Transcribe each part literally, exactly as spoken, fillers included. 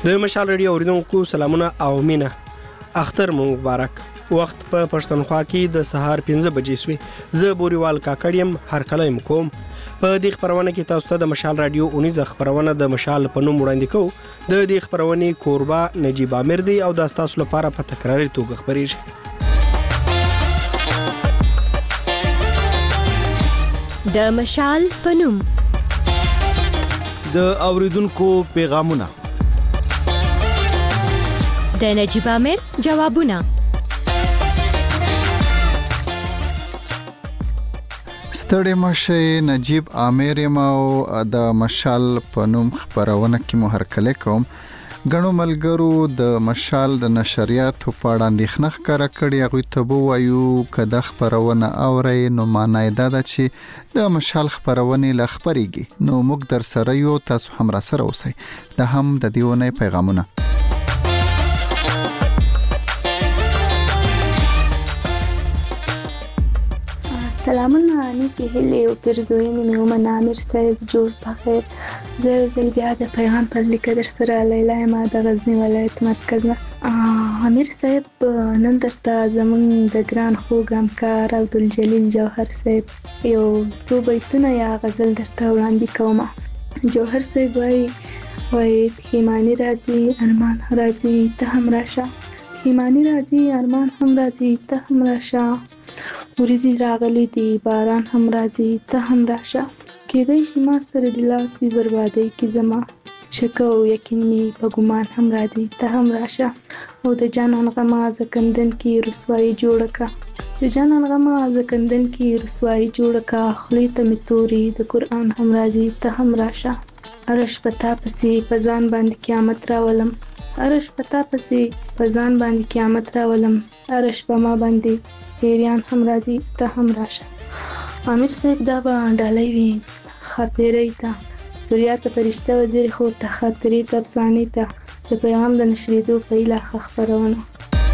د مشال رادیو اوریدونکو سلامونه او مینه. اختر مو مبارک. وخت په پښتونخوا کې د سهار پنځه بجې شوې. زه بوريوال کاکړیم هر کله یم کوم. په دې خبرونه کې تاسو ته د مشال رادیو اونیزه خبرونه د مشال په نوم وړاندې کوو. د دې خبرونې کوربه نجیب امیر دی او د تاسو لپاره په تکراري توګه خبرېږي. د مشال په نوم د اوریدونکو پیغامونه، د نجیب امیر جوابونه. ستړي مشه نجیب امیر او د مشال په نوم خبرونه کې مو هرکله کوم. غنو ملګرو د مشال د نشریاتو په اړه اندېښنه ښکاره کړې. هغوی ته به وایو که د خبرونه اورئ نو معنی دا ده چې د مشال خبرونې لا خپرېږي. نو موږ در سره یو، تاسو هم را سره اوسئ. دا هم د دې ونې پیغامونه. سلامونه نیکی هیلې او پرزوینې مې ومنه. امیر صاحب جوړ بخیر. زه یو ځل بیا د پیغام پر لیکه در سره لیلا یم د غزني ولایت مرکز نه. امیر صاحب نن درته زموږ د ګران خوږ همکار عبدالجلیل جوهر صاحب یو څو بیتونه یا غزل درته وړاندې کوم. جوهر صاحب وایي وایي پښیماني راځي ارمان راځي ته هم راشه، پښیماني راځي ارمان هم راځي ته هم راشه، ورځي راغلي دي باران هم راځي ته هم راشه، کېدای شي ما سره د لاس وي بربادۍ کې زما، شک او یقین می په ګمان هم راځي ته هم راشه، او د جانان غمه زکندن کې رسوایی جوړ کړه، د جانان غمه زکندن کې رسوایی جوړ کړه، خولې ته می توري د قرآن هم راځي ته هم راشه، ارش پتا پسې په ځان باندې قیامت راولم، ارش پتا پسې په ځان باندې قیامت راولم، ارش په ما باندې پیریان هم راځي ته هم راشه. امیر صاحب دا به ډالۍ وي خاطرې ته، ستوریا ته فرشته وزیر خور ته خاطرې ته افسانې ته د پیغام د نشریدو په هیله خبرونه.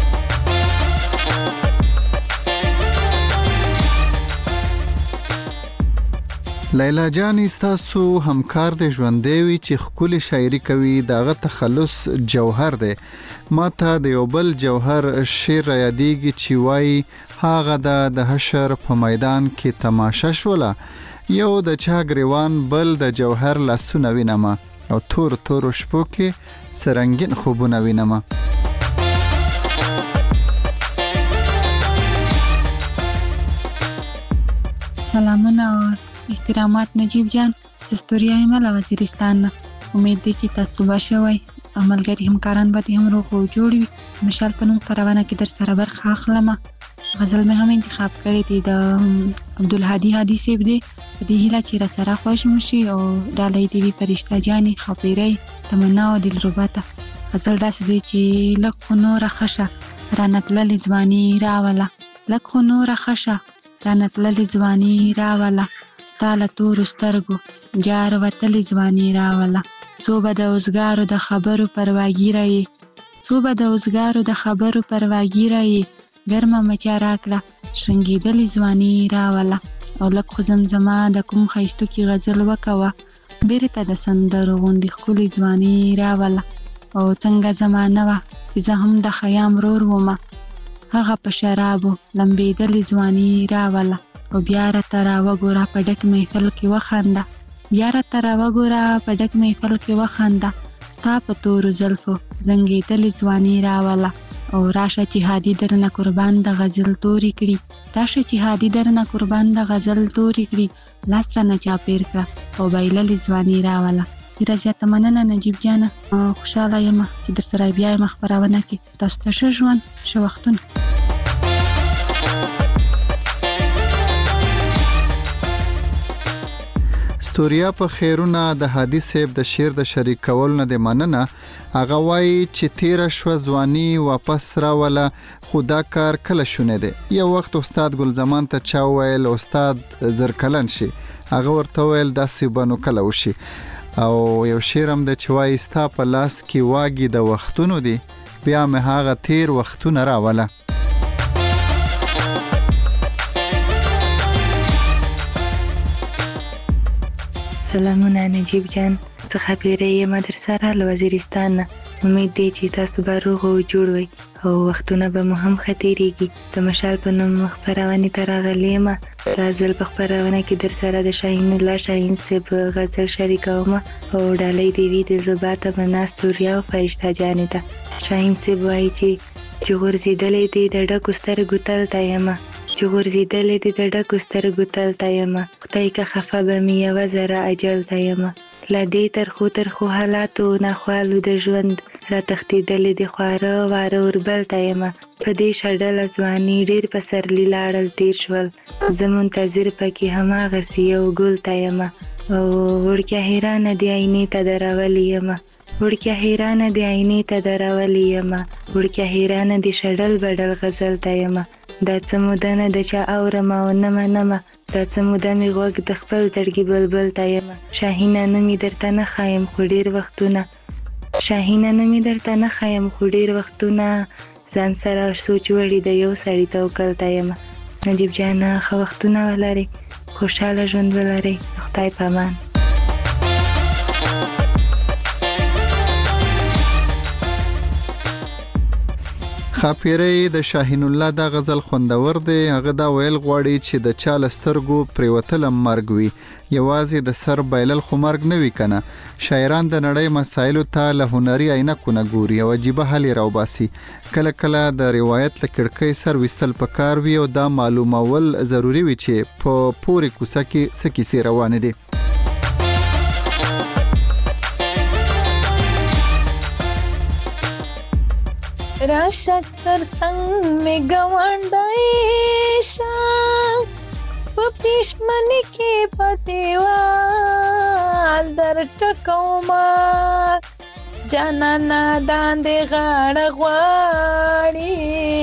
لیلا جان ستاسو همکار د ژوندې وي چې خپل شاعري کوي. دغه تخلص جوهر دی. ما ته د یو بل جوهر شعر را یادېږي چې وایي هغه د حشر په میدان کې تماشه شوله، یو د چا ګریوان بل د جوهر لاسونه وینمه، او تور تور شپو کې سرنګین خوبونه وینمه. سلامونه او احترامات نجیب جان، زستوریا یم له وزیرستان نه. امید دی چې تاسو به شوي عملګری همکاران به هم روغ او جوړ وي. مشال په نوم خپرونه کې در سره برخه اخلم. غزل مې هم انتخاب کړی دی د عبدالهادي هادي صاحب دی. په دې هیله چې را سره خوښ مشي او ډالۍ دی وي فرشته جانې خاپیرۍ تمنا او دلربا ته. غزل داسې دی چې لږ خو نوره ښه رانه تللې ځواني راوله، لږ خو نوره ښه رانه تللې ځواني راوله، ستا له تورو سترګو جار وتلې ځواني راوله، څو به د اوزګارو د خبرو پرواګیره یې، څو به د اوزګارو د خبرو پرواګیره یې، ګرمه مچا راکړه شرنګېدلې ځواني راوله، او لږ خو زمزمه د کوم ښایستو کې غزل وکوه، بیرته د سندرو غوندې ښکلې ځواني راوله، او څنګه زمانه وه چې زه هم د خیام رور ومه، هغه په شرابو لمبېدلې ځواني راوله، او بیا راته راوګوره په ډک محفل کې وخانده، بیا راته راوګوره په ډک محفل کې وخانده، ستا په تورو زلفو زنګېدلې ځواني راوله، او راشه چې هادي درنه قربان د غزل تورې کړي، راشه چې هادي درنه قربان د غزل تورې کړي، لاس رانه چاپېر کړه او بایللې ځواني راوله. ډېره زیاته مننه نجیب جانه. خوشحاله یم چې در سره بیا یم خپرونه کې. تاسو ته ښه ژوند، ښه وختونه. ستوریا په خیرونه د هادي صاحب د شعر د شریک کول نه د مننه. هغه وایي چې تیره شوه ځواني واپس راوله، خو دا کار کله شونې دی. یو وخت استاد ګلزمان ته چا وویل استاد زرکلن شي، هغه ورته وویل داسې به نو کله وشي. او یو شعر هم دی چې وایي ستا په لاس کې واګي د وختونو دی، بیا مې هغه تیر وختونه راوله. سلامونه نجیب جان، زه ښاپیرۍ یم در سره له وزیرستان نه. امید دی چې تاسو به روغ او جوړ وئ او وختونه به مو هم ښه تېرېږي. د مشال په نوم خپرونې ته راغلې یم. دا ځل په خپرونه کې در سره د شاهین الله شاهین صاحب غزل شریکوم او ډالۍ دې وي د زړه ته به ناستو ریا او فرشته جانې ته. شاهین صاحب وایي چې چې غورځېدلی دی د ډکو سترګو تل ته یمه، چې غورځېدلی دی د ډکو سترګو تل ته یمه، خدای که خفه به مې یوه ذره اجل ته یمه. له دې ترخو ترخو حالاتو ناخوالو د ژوند را تښتېدلې د خواره واره اوربل ته یمه. په دې شډله ځواني ډېر پسرلي لاړل تېر شول، زه منتظر پکې هماغسې یو ګل ته یمه. او وړکیه حیرانه د آینې ته درولې یمه، وړکیه حیرانه د آینې ته درولې یمه، وړکیه حیرانه د شډل بډل غزل ته یمه. دا څه موده نه ده چې اورم او نه منمه، دا څه موده مې غوږ د خپل زړګي بلبل ته یمه. شاهینه نه مې درته نه ښایم خو ډېر وختونه، شاهینه نه مې درته نه ښایم خو ډېر وختونه، ځان سره سوچ وړي د یو سړي توکل ته یمه. نجیب جانه ښه وختونه ولرئ، خوشحاله ژوند ولرئ، خدای په امان. ښاپیرۍ د شاهین الله دا غزل خوندور دی. هغه دا ویل غواړي چې د چا له سترګو پرېوتله مرګ وي، یوازې د سر بایلل خو مرګ نه وي کنه. شاعران د نړۍ مسایلو ته له هنري عینکو نه ګوري او عجیبه حل یې راوباسي. کله کله د روایت له کړکۍ سر ویستل پکار وي او دا معلومول ضروري وي چې په پورې کوڅه کې څه کیسې روانې دي. راشه تر څنګ مې ګاونډی شه، په پښمنۍ کې په دیوال در ټکومه، جانانه داندې غاړه غواړي،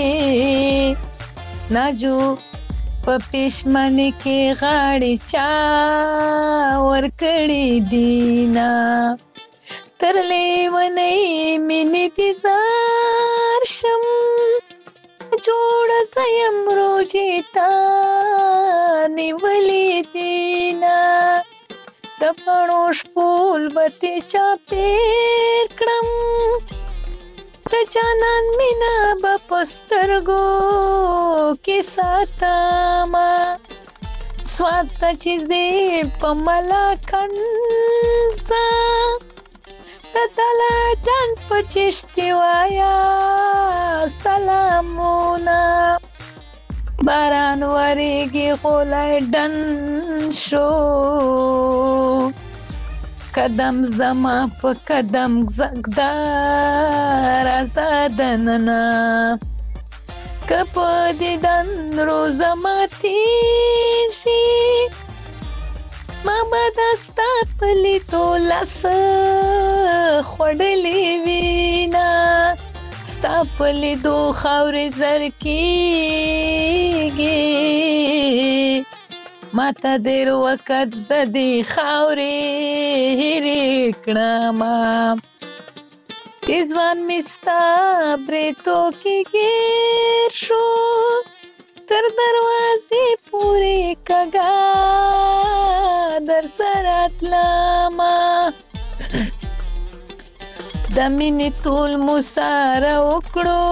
ناجو په پښمنۍ کې غاړې چا ورکړې دینه، تر لیونۍ مینې دې زار شم، جوړه زیم روجې تا نیولې دینه، د پڼو شپول به تې چاپېر کړم، د جانان مینه به په سترګو کې ساتمه، سوات ته چې ځې په ملاکنډ ځه، د دلټن په چشتي وایا سلامونه، باران وریږي غولی ډن شو، قدم زما په قدم زږده راځه دننه، که په دیدن روزه ماتې شي، ما به دستا په لیدو لاس خوړلې وینه، ستا په لیدو خاورې زر کېږي، ما ته ډېر وخت زده دې خاورې هېرې کړمه، ځوان مې ستا برېتو کې ګیر شو، تر دروازې پورې کږه در سره تلمه، د مینې ټول مو سره وکړو،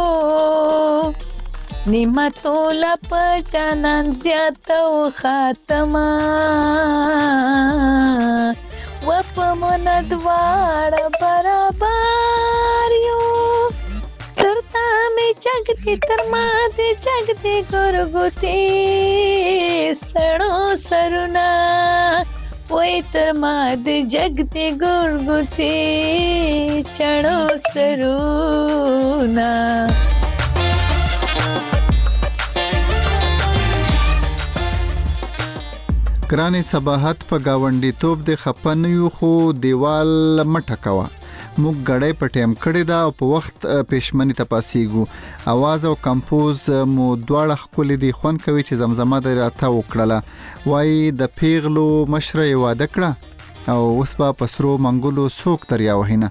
نیمه ټوله په جانان زیاته وخاتمه، و په مونه دواړه برابر یو، تر تا مې جګ دی تر ما دې جګ دی ګورګوتې سړو سرونه، وای تر ما دې جګ دی ګورګوتې چړو سرونه. ګرانې صباحت په گاونډي توپ د خپن یو خو دیوال مټه کوا، موږ غړې په ټیم کړی دا او په وخت پښمنۍ ته پاسېږو، आवाज او کمپوز مو دواړه خولې دی خون کوي چې زمزمه د راته وکړه، وای د پیغلو مشره واده کړه او اوس په پسرو منګولو څوک تریا وهینه.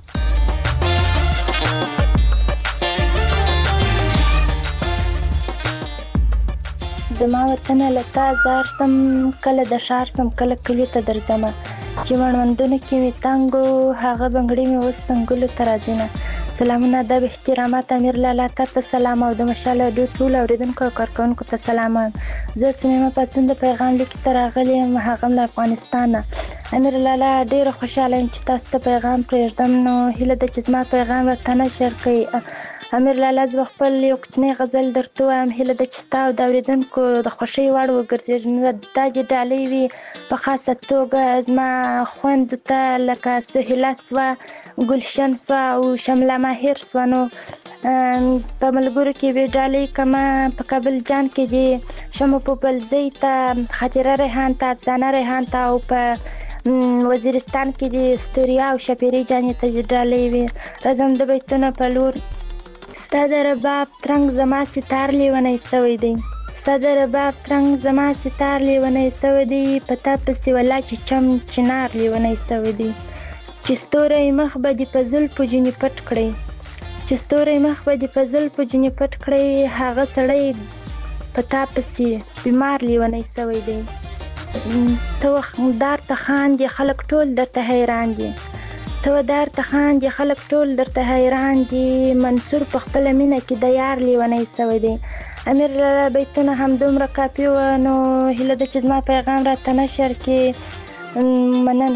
زما وطن لتا زار سم، کله د شار سم کله کلی ته درځم، چې مړوندونو کې مې تنګ و هغه بنګړي مې اوس څنګلو ته راځي نه. سلامونه، ادب، احترامات، امیر لالا ته ته سلام او د مشال راډیو ټولو اورېدونکو او کارکوونکو ته سلام. زه صمیمه پاڅون د پیغام لیک ته راغلی یم، هغه هم له افغانستان نه. امیر لالا ډېره خوشحاله یم چې تاسو ته پیغام پرېږدم، نو هیله ده چې زما پیغام راته نشر کړئ. امیر لالا زه به خپل یو کوچنی غزل درته ووایم، هیله ده چې ستا او د اورېدونکو د خوښۍ وړ وګرځېږي. نو دا چې ډالۍ وي په خاصه توګه زما خویندو ته لکه سهیله سوه، ګلشن سوه او شمله ماهر سوه. نو په ملګرو کې به ډالۍ کمه په کابل جان کې دي شمو پوپلزۍ ته، خاطره ریحان ته، افسانه ریحان ته، او په وزیرستان کې د ستوریا او شپیرې جانې ته ډالۍ وي. راځم د بیتونو په لور. ستا د رباب ترنګ زما ستار لیونی سوی دی، ستا د رباب ترنګ زما ستار لیونی سوی دی، په تا پسې ولا چې چم چنار لیونی سوی دی. چې ستوری مخ به دې په زلفو ځینې پټ کړی، چې ستوری مخ به دې په زلفو ځینې پټ کړی، هغه سړی په تا پسې بیمار لیونی سوی دی. ته وخدار ته خاندې خلک ټول درته حیران دي، ته ودار ته خاندې خلک ټول درته حیران دي، منصور په خپله مینه کې د یار لیونی سوی دی. امیر لالا بیتونه هم دومره کافي وه، نو هیله ده چې زما پیغام راته نشر کړي. مننه.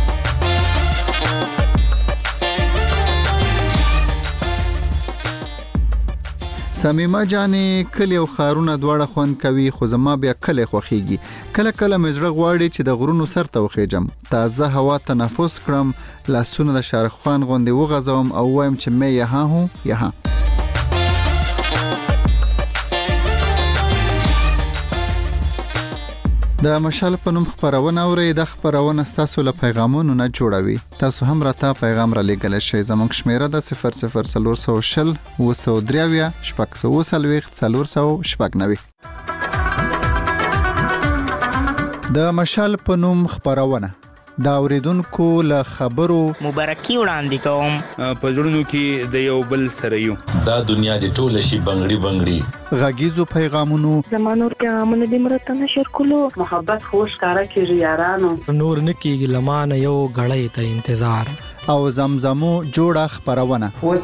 صمیمه جانې کلی او ښارونه دواړه خوند کوي، خو زما بیا کلی خوښیږي. کله کله مې زړه غواړي چې د غرونو سر ته وخیژم، تازه هوا تنفس کړم، لاسونه د شاهرخ خان غوندې وغځوم او وایم چې مې یها هوں یها. د مشال په نوم خپرونه اورئ. د خپرونه ستاسو له پیغامونو نه جوړوي. تاسو هم راته پیغام را لیږلی شئ. زموږ شمیره ده صفر صفر څلور سوه شل اوه سوه درې اویا شپږ سوه اوه څلوېښت څلور سوه شپږ نوي. د مشال په نوم خپرونه د اوریدونکو له خبرو مبارکي وړاندې کوم. په زړونو کې د یو بل سره یو، دا دنیا دې ټوله شي بنګړي بنګړي. غږیزو پیغامونو زما نور پیغامونه دې مرته نشر کولو، محبت خوش کارا کېږي یارانو، نور نکېږي لمانه یو غړی ته انتظار، او زمزمو جوړه خپرونه. و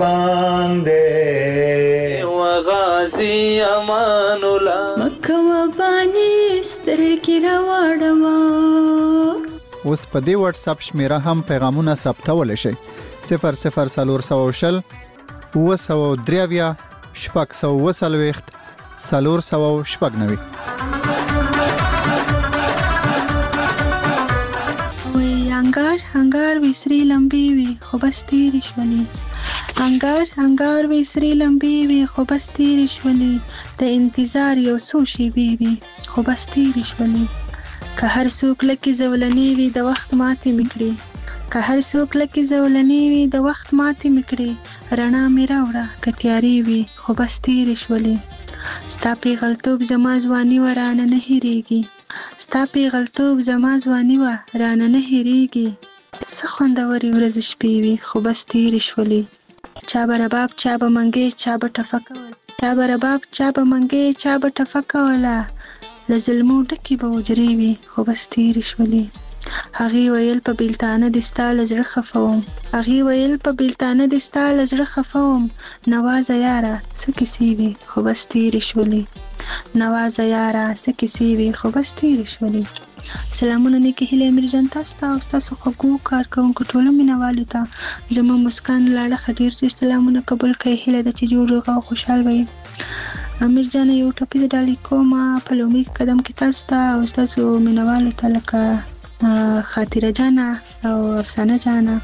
چرباندې و غازی امان الله مکه و بانی سترګې راوړم. اوس په دې واتس اپ شمیره هم پیغامونه ثبتولی شئ. صفر صفر څلور سوه شل اوه سوه درې اویا شپږ سوه اوه څلوېښت څلور سوه شپږ نوي. انګار انګار وی سری لمبي وي خو بس تیرې شولې، انګار انګار وی سری لمبي وي خو بس تیرې شولې، د انتظار یو څو شېبې وي خو بس تیرې شولې. که هر څوک لکه زولنې وي د وخت ماتې مې کړې، که هر څوک لکه زولنې وي د وخت ماتې مې کړې، رڼا مې راوړه که تیارې وي خو بس تیرې شولې. ستا پیغلتوب زما ځواني وه رانه نه هېرېږي، ستا پیغلتوب زما ځواني وه رانه نه هېرېږي، څه خوندورې ورځې شپې وي خو بس تیرې شولې. چا به رباب چا به منګی چا به ټفه کوله، چا به رباب چا به منګی چا به ټفه کوله، له ظلمو ډکې به حجرې وي خو بس تیرې شولې. هغې ویل په بیلتانه دې ستا له زړه خفه وم، هغې ویل په بیلتانه دې ستا له زړه خفه وم، نوازه یاره څه کیسې وي خو بس تیرې شولې، نوازه یاره څه کیسې وي خو بس تیرې شولې. سلامونه نیکې هیلې امیرجان تاسو ته او ستاسو خوږو کارکوونکو ټولو مینوالو ته زموږ مسکان له اړخه ډېر ډېر سلامونه قبول کړئ. هیله ده چې جوړ روغ او خوشحال وئ. امیر جان یو ټاپیزه ډالۍ کومه په لومړي قدم کې تاسو ته او ستاسو مینوالو ته لکه خاطره جانه او افسانه جانه،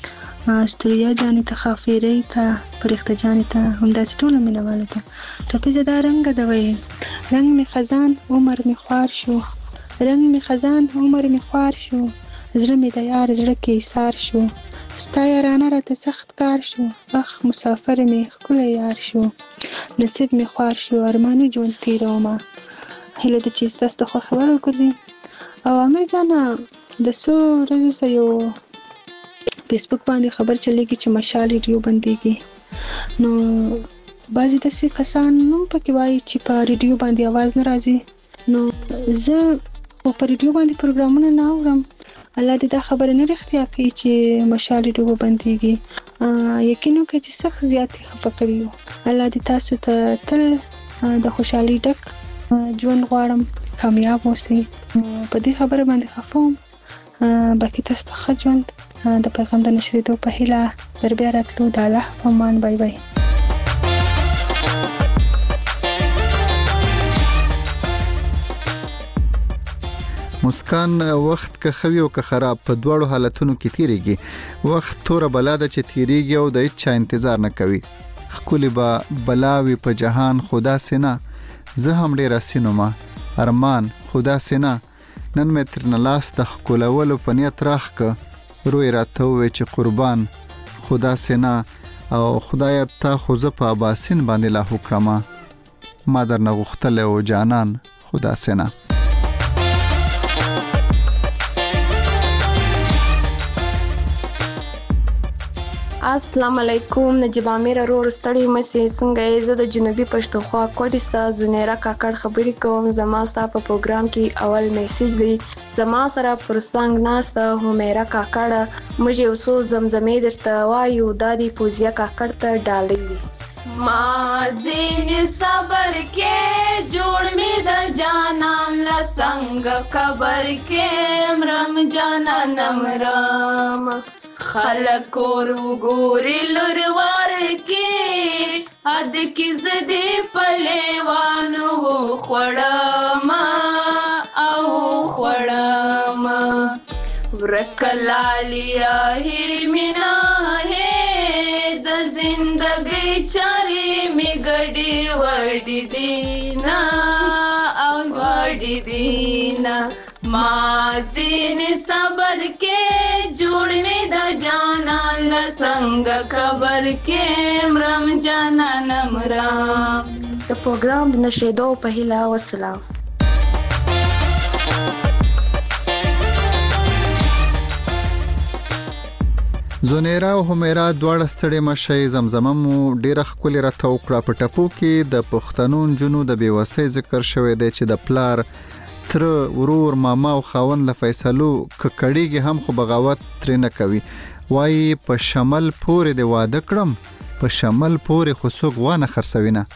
ستوریا جانې ته، خافیرۍ ته، فرښته جانې ته، همداسې ټولو مینوالو ته. ټاپیزه دا رنګه ده وایي: رنګ می خزان عمر می خوار شو، رنګ می خزان عمر می خوار شو، زړه می د یار زړه کې ایثار شو، ستا یارانه راته سخت کار شو، اخ مسافر می ښکلی یار شو، نصیب می خوار شو ارماني ژوند تېرومه. هیله ده چې ستاسو د خوښې وړ وګرځي. او امیر جانه د څو ورځو څخه یو فیسبوک باندې خبر چلیږي چې مشال ریډیو بندیږي، نو بعضې داسې کسان هم پکې وایي چې په ریډیو باندې اواز نه راځي. نو زه خو په ریډیو باندې پروګرامونه نه اورم، الله دې دا خبره نه رښتیا کوي چې مشالې ډوبه بندېږي. یقین وکړئ چې سخت زیاتې خفه کړي یو. الله دې تاسو ته تل د خوشحالۍ ډک ژوند غواړم، کامیاب اوسئ. په دې خبره باندې خفه وم. باقي تاسو ته ښه ژوند د پیغام د نشرېدو په هیله در بیا راتلو. د الله په امان. بای بای. مسکان وخت که خوي او که خراب په دواړو حالتونو کې تیریږي. وخت توره بلا ده چې تیریږي او د هیڅ چا انتظار نه کوي. ښکلې به بلاوي په جهان خدا سینا، زه هم ډېر اسینومه ارمان خدا سینا. نن مې ترنه لاس د ښکلولو په نیت راخ که روی راته ووې چې قربان خدا سینا. او خدایه تا خو زه په اباسین باندې لاهو کړمه، ما درنه غوښتلی و جانان خدا سینا. السلام علیکم. نجیب امیر ورور ستړي مسې څنګه یې؟ زه د جنوبي پښتونخوا کوټې څخه زنیره کاکړ خبرې کوم. زما ستا په پروګرام کې اول میسج دی. زما سره پر څنګ ناسته همیره کاکړه، موږ یو څو زمزمې درته وایو، دا دی پوزیا کاکړ ته ډالۍ وي. ما زین صبر کې جوړ می د جانان لسنګ قبر کې مرم جانان مرم خلق ورو ګوري لوروار کې اد کی زدي پلیوانو خړم او خړم ورکلالیا هر مینا ہے د زندګي چاري می ګډي وړي دینا او وړي دینا ما زین صبر کې جوړ می د جانان لسنګ خبر کې مرم جانان مرم. د پروګرام د نشریدو په هیله. والسلام. زونیرا او همیرا دواړه ستړي مشي. زمزمه مو ډیره ښکلې راته وکړه. په ټپو کې د پښتنو نجونو د بېوسۍ ذکر شوی دی چې د پلار تر ورور ماما او خاوند له فیصلو ککړیږي هم خو بغاوت ترې نه کوي. وایي په شمل پورې د واده کړم، په شمل پورې خو څوک وانه خرڅوي نه.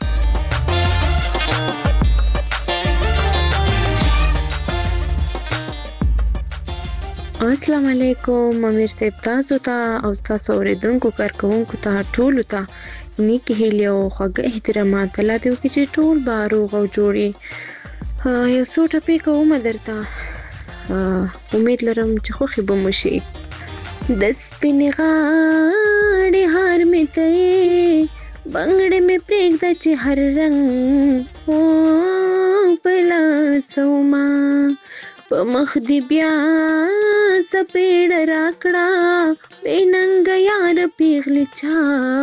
السلام علیکم. امیر صاحب تاسو ته او تاسو اوریدونکو کارکونکو ته ټولو ته نیکی هیلې او خوږه احترامات. الله دې وکړي چې ټول به روغ او جوړ وي. یو څو ټپې کومه درته، امید لرم چې خوښې به مو شي. د سپینې غاړې هار مې ته بنګړې مې پرېږده چې هر رنګ او په لاسو ما په مخ دې بیا څپېړه راکړه بې ننګه یار پیغلې چا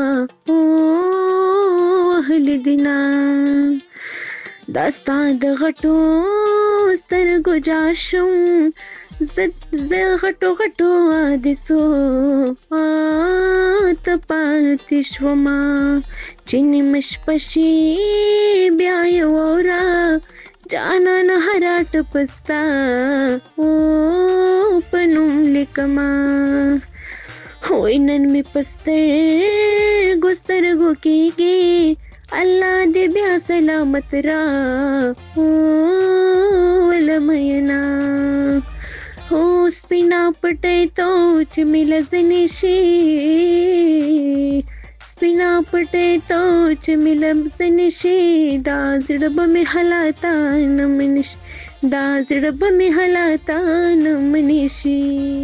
وهلې دینه. دا ستا د غټو سترګو جار شم، زه غټو غټو حادثو ته پاتې شومه چې نیمه شپه شي بیا یې واوره جانانه هره ټپه ستا په نوم لیکمه. وای نن مې په سترګو سترګو کېږي الله دې بیا سلامت را ولمینا. هو سپینا پټې تو چې مې لزنې شي، سپینا پټې تو چې مې لزنې شي، دا زړه به مې حالاتا نه منې شي، دا زړه به مې حالاتا نه منې شي.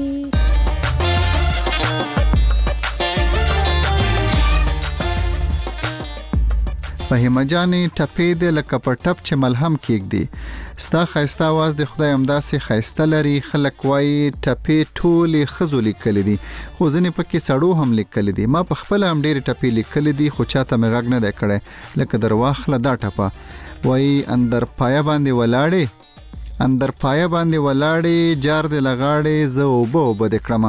فهیمه جانې ټپې دې لکه په ټپ چې ملهم کېږدي. ستا ښایسته اواز د خدای همداسې ښایسته لري. خلک وایي ټپې ټولې ښځو لیکلې دي، خو ځینې پکې سړو هم لیکلې دي. ما په خپله هم ډېرې ټپې لیکلې دي خو چاته مې غږ نه دی کړی. لکه در واخله دا ټپه، وایي اندر پایه باندې ولاړې اندر پایه باندې ولاړې جار دې لغاړې زه اوبه اوبه دې کړمه.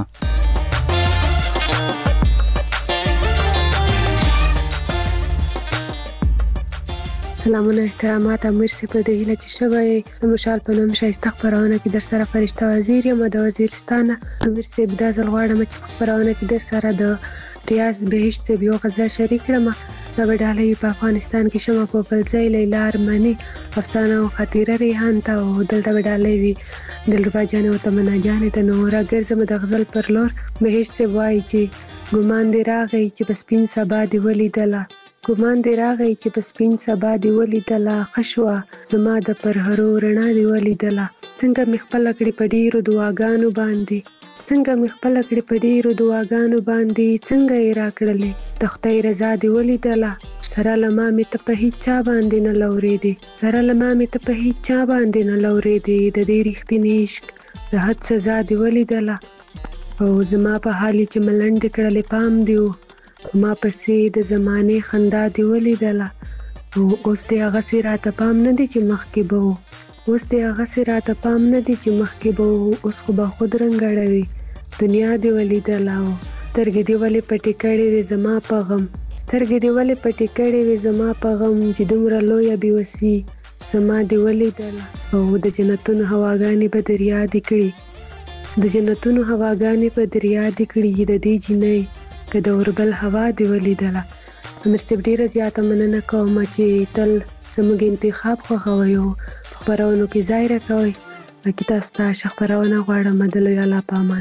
سلامونه احترامات امیر سی په دې هیله چې شوی د مشال په نوم شایسته خپرونه کې در سره فرشته وزیر یم د وزیرستان امیر سی دا ځل غواړم چې په خپرونه کې در سره د ریاض بهشت یو غزل شریک کړم. دا وډالې په افغانستان کې شمه په بلځای لیلا ارمانی افسانه او خطیره ریحان ته او دلته وډالې وی دلربا جان او تمنا جان ته نورا ګرځم د غزل پر لور. بهشت وایي چې ګمان دی راغی چې په سپین سبا دی ولیدله ګمان دی راغی چې په سپین سبا دی ولیدله خشوه زما د پرهرو رڼا دی ولیدله څنګه مې خپله کړې په ډېرو دعاګانو باندې څنګه مې خپله کړې په ډېرو دعاګانو باندې څنګه یې راکړلې د خدای رضا دی ولیدله سره له ما مې ته په هیڅ چا باندې نه لورېدې سره له ما مې ته په هیڅ چا باندې نه لورېدې د دې رښتینې عشق د حد سزا دی ولیدله او زما په حال چې ملنډې کړلې پام دی و ما پسې د زمانې خندا دی ولیدله او اوس دې هغسې راته پام نه دی چې مخکې به و اوس دې هغسې راته پام نه دی چې مخکې به و اوس خو به خود رنګړوي دنیا دی ولیدله او سترګې دې ولې پټې کړې وې زما په غم سترګې دې ولې پټې کړې وې زما په غم چې دومره لویه بېوسي زما دې ولیدله او د جنتونو هواګانې به در یادې کړي د جنتونو هواګانې به در یادې کړي د دې جینۍ که د اوربل هوا دی ولیدله. امیر صاحب ډېره زیاته مننه کوم چې تل زموږ انتخاب خوښوئ او په خپرونو کې ځای راکوئ. باقي تاسو ته ښه خپرونه غواړم د لوی الله په امان.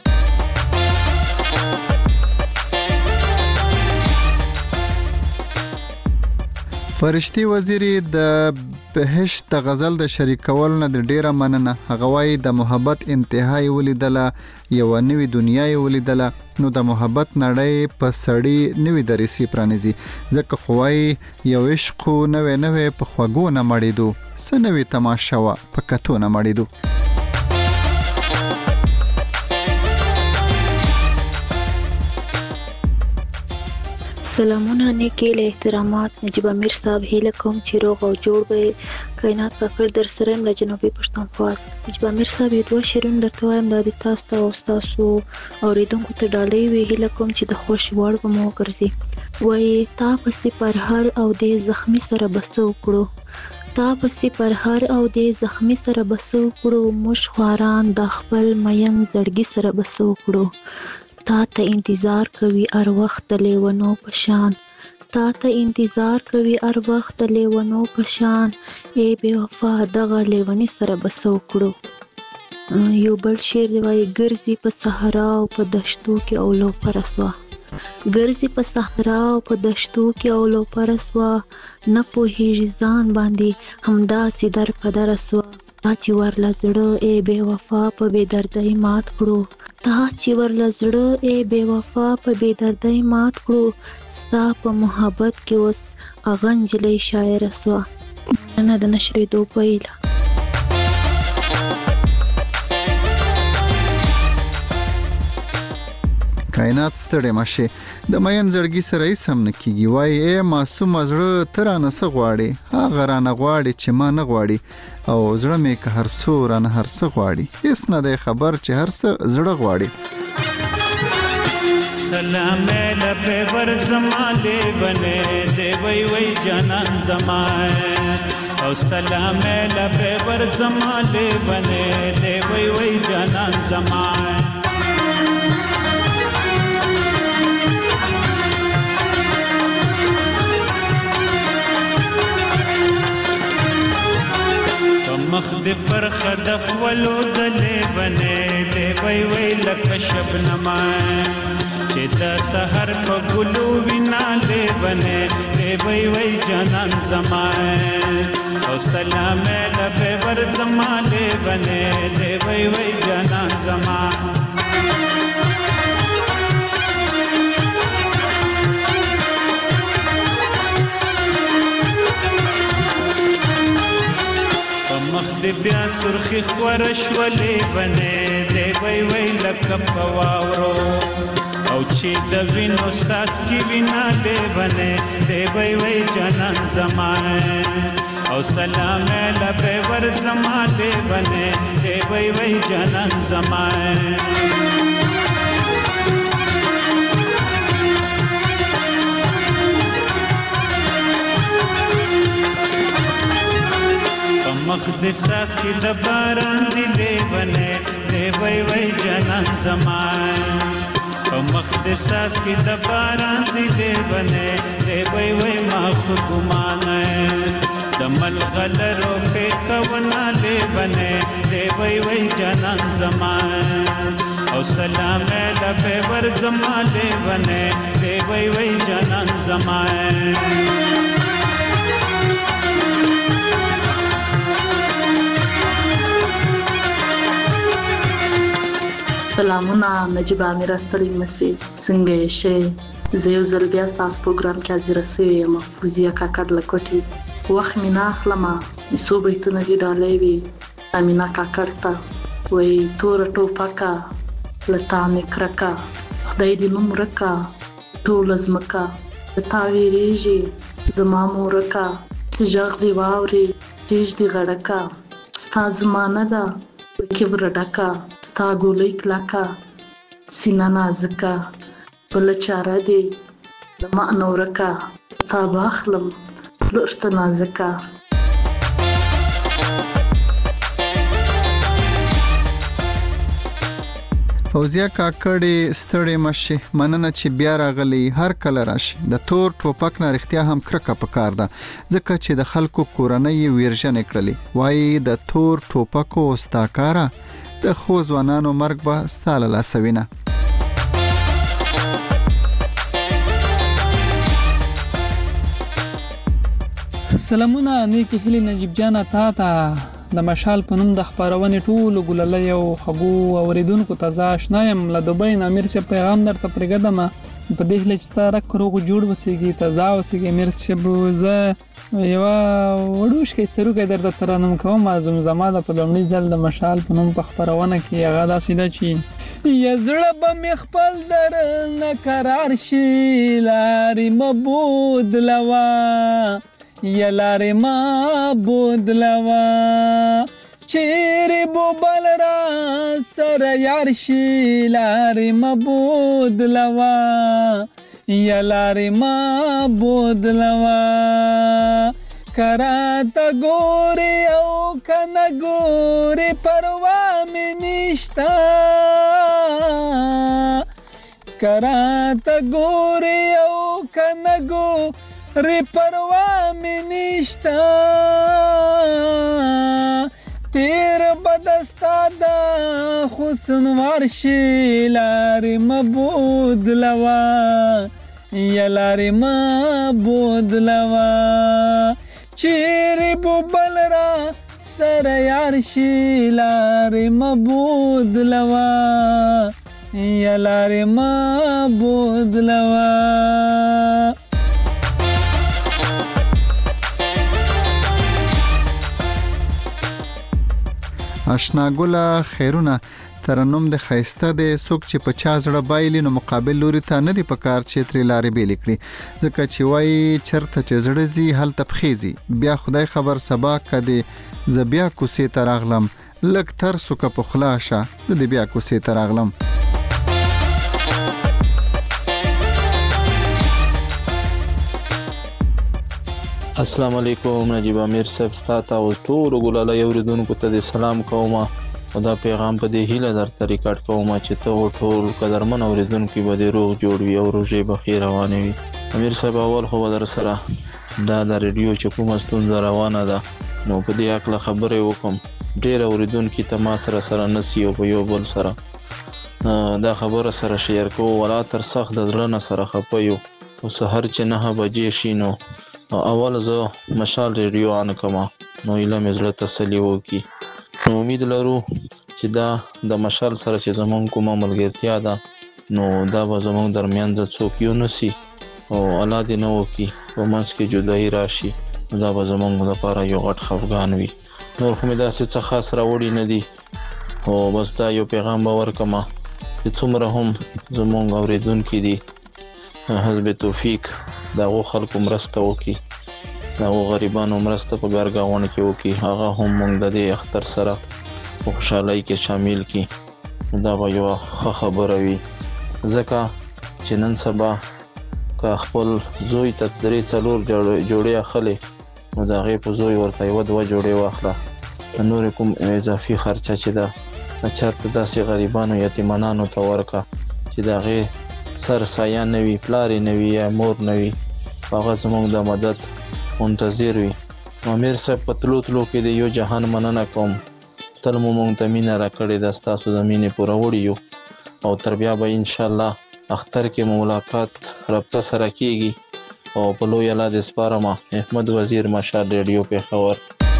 فرشتي وزیری د بهشت د غزل د شریکول نه د ډیره مننه. هغه وایي د محبت انتهای ولیدله یو نوې دنیا یې ولیدله نو د محبت نړۍ په سړی نوې درسي پرانیزي ځکه خو وایي یو عشق نوې نوې په خوږو نه مړېدو څه نوې تماشه وه په کتو نه مړېدو. سلامونه نیکې له احترامات نجیب امیر صاحب هیله کوم چې روغ او جوړ به کائنات کاکړ در سره یم له جنوبي پښتونخوا. نجیب امیر صاحب یو دوه شعرونه درته وایم دا د تاسو ته او ستاسو اورېدونکو ته ډالۍ وي هیله کوم چې د خوښې وړ به مو وګرځي. وایي تا پسې پر هر او دې زخمي سره به څه وکړو تا پسې پر هر او دې زخمي سره به څه وکړو موږ خواران د خپل مین زړګي سره به څه وکړو تا ته انتظار کوي هر وخت د لیونو په شان تا ته انتظار کوي هر وخت د لیونو په شان ای بې وفا دغه لیوني سره به څه وکړو. یو بل شعر دی وایي ګرځي په صحرا او په دشتو کې او لوپره سوه ګرځي په صحرا او په دشتو کې او لوپره سوه نه پوهېږي ځان باندې همداسې در په دره سوه تا چې ورله زړه ای بې وفا په بې دردۍ مات کړو تا چې ورله زړه ای بې وفا په بې دردۍ مات کړو ستا په محبت کې اوس هغه نجلۍ شاعره سوه. مننه د نشرېدو پیله. کائنات ستړی مشه د مین زړګي سره یې سم نه کیږي وایي ای معصوم زړه ته رانه څه غواړې هغه رانه غواړې چې ما نه غواړي او زړه مې که هر څو رانه هر څه غواړي هېڅ نه دی خبر چې هر څه زړه غواړي. سلام لبه ور زماله بنے دے وی وی جانان زمائے او سلام لبه ور زماله بنے دے وی وی جانان زمائے مخ دې پر خدف ولو دلې بنې دې وی وی لکه شبنما چې د سحر په ګلو وینا دې بنې دې وی وی جانان زما او سلام لبه ور زما دې بنې دې وی وی جانان زما مخ دې بیا سرخی خورش ولې بنې دې وی وی لکه په واورو او چې د وینو ساس کی وینا دې بنې دې وی وی جانان زما او سلام لبه ور زما دې بنې دې وی وی جانان زما مخ د ساس کې د باران دی لیونه دی وای وای جانان زمان په مخ د ساس کې د باران دی لیونه دی وای وای ما خو ګمانه د ملغلرو په کونا لیونه دی وای وای جانان زمان او سلام لبه ور زمان لیونه دی وای وای جانان زمان سلامونه نجیب امیر ستړي مسي څنګه یې شي زه یو ځل بیا تاسو پروګرام کې حاضر شوم یم فوزیه کاکړ لکوټي وخت مې نه اخلم نسو بیتونه دي ډالۍ وي امینا کاکړ ته وای تور ټوپکا لتا مې کرکا خدای دې نوم رکا ټول زمکا لتا ویریږي زما مورکا چې ژغ دی واوري ریش دی غړکا ستا زمانه ده کبر ډکا ستا ګولۍ کلکا سینه نازکا بل چاره دی زما نورکا تا باخلم لورته نازکا فوزیه کاکړې ستړې مشي مننه چې بیا راغلی هر کله راشي د تور ټوپک نه رښتیا هم کرکه پکار ده ځکه چې د خلکو کورنۍ ویرژن کړلې وایي د تور ټوپکو استاکارا د خو ځوانانو مرګ به ستاله لاسوینه سلامونه نیکی هلی نجیب جان تا تا د مشال په نوم د خبرونې ټول ګللې او خغو اوریدونکو ته زاشنایم له دوبۍ امیر سي پیغام درته پرګدم په دې هله چې تر کروغ جوړ وسیږي تازه وسیږي امیر سي بوزه یو وډوش کې سرو کې درته ترانم کوم ازم زما د په لومړي ځل د مشال په نوم په خبرونه کې هغه داسې ده چې یزړه به مې خپل در نه قرار شي لارې مبود لوا یلاره ما بودلوا چیرې بو بل را سره یار شي لارې ما بودلوا یلاره ما بودلوا کراته ګوري او کنه ګوري پروا مې نشتا کراته ګوري او کنه ګوري ری پروا می نشتا تیر بدستا دا حسن ورشی لاری مبود لوا یا لاری مبود لوا چیری بو بل را سر یارشی لاری مبود لوا یا لاری مبود لوا آشنا ګله خیرونه ترنم د خیسته د سوک چې په چا زړه بایلی نو مقابل لوري ته نه دی پکار چې تری لارې بیل کړي ځکه چې وای چرته چې زړه زی هل تبخیزي بیا خدای خبر سبا کدي ز بیا کوسې تراغلم لک تر سوک په خلاصه د بیا کوسې تراغلم السلام علیکم نجیب امیر صاحب ستاسو او ټول ګلاله یوریدونکو ته سلام کوم او دا پیغام په دې هیله درته ریکارډ کوم چې ته ټول قدرمن اوریدونکو به دې روغ جوړ وي او روزي بخیر روانه وي امیر صاحب اول خو در سره دا د ریډیو چې کومه ستونزه روانه ده نو په دې اړه خبرې وکم ډیر اوریدونکو ته ما سره سره نسی او یو بل سره دا خبره سره شیر کوم ولا تر سخت د ځلنه سره خپيو او سحر چې نه بجې شینو اول زه مشال ریډیو ان کما نو اله مزله تسلی وکي نو امید لرو چې دا د مشال سره چې زمون کومه ملګرتیا ده نو دا به زمون درمیان ز څوک یو نسی او الله دې نو وکي او منځ کې جدای راشي دا به زمون لپاره یو غټ خفګان وي نور خو مې دا څه خاص راوړي نه دي او بس دا یو پیغام باور کما چې څومره هم زمون اوریدونکو دي حزب توفیق داغو خلکو مرسته وکي داغو غریبانو مرسته په ګرګاونه کې وکي هغه هم موږ د دې اختر سره په خوشحالۍ کې شامل کی دا به یو ښه خبره وي ځکه چې نن سبا که خپل زوی ته درې څلور جوړې اخلي نو د هغې په زوی ورته یوه دوه جوړې واخله نور کوم اضافي خرچه چې ده چرته داسې غریبانو یتیمانانو ته ورکا چې دا غي سر سایه نوي پلار نوي یا مور نوي هغه زموږ د مدد منتظر وي. امیر صاحب پتلو تلو کې د یو جهان مننه کوم تل مو مونږ ته مینه راکړې ده ستاسو د مینې پوره وړي یو او تر بیا به انشاءالله اختر کې ملاقات رابطه سره کیږي او په لوی الله دې سپارم. احمد وزیر مشال ریډیو پېښور.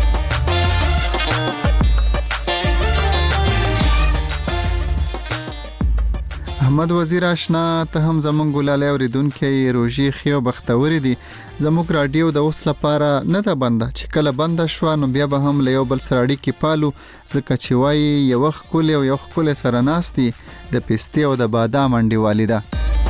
احمد وزیر آشنا ته هم زمونږ ګلاله اوریدونکو روزي خيو بختوري دي. زموږ رادیو د اوس لپاره نه ده بنده چې کله بنده شو نو بیا به هم له یو بل سره اړیکې پالو ځکه چې وایي یو ښکلی او یو ښکلی سره ناستي د پستې او د بادام انډیوالي ده.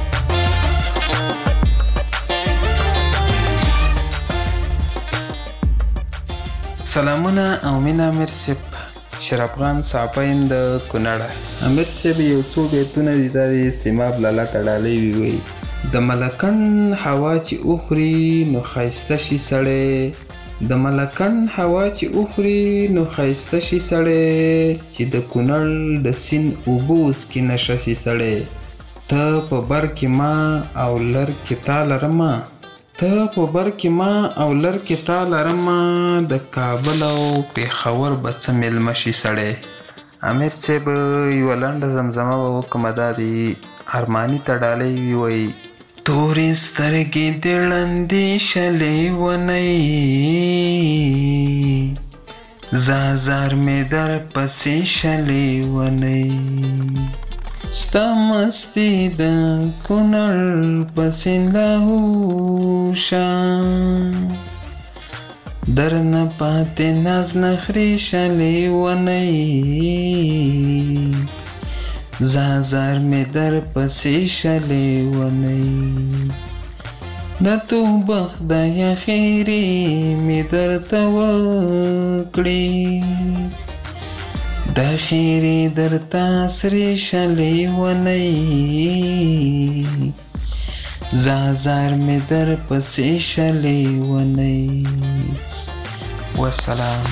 سلامونه او مینا امیر صاحب شرافغان صاحبین د کونړ. امیر صاحب یو څو بیتونه دي د سیماب لاله تړالې وی د ملکن هوا چې اخري نو خایسته شي سړی د ملکن هوا چې اخري نو خایسته شي سړی چې د کونړ د سین اوبوس کې نشه شي سړی ته په بر کې ما او لر کې تا لرما ته په بر کې ما او لر کې تا لرما د کابل او پېښور به څه میلمه شي سړی. امیر صاحب یوه لنډه زمزمه به وکړمه دا دي ارماني تړالی وی تورې سترګې دې ړندې شلې ونۍ زازار مې در پسې شلې ونۍ ستا مستی د کونړ پسې لاهوشه درنه پاتې ناز نخرې شلې ونۍ زازار می در پسې شلې ونۍ د تو بخدای خیرې می درته وکړې د خیرې درته سرې شلې ونۍ زازار می در پسې شلې ونۍ. والسلام.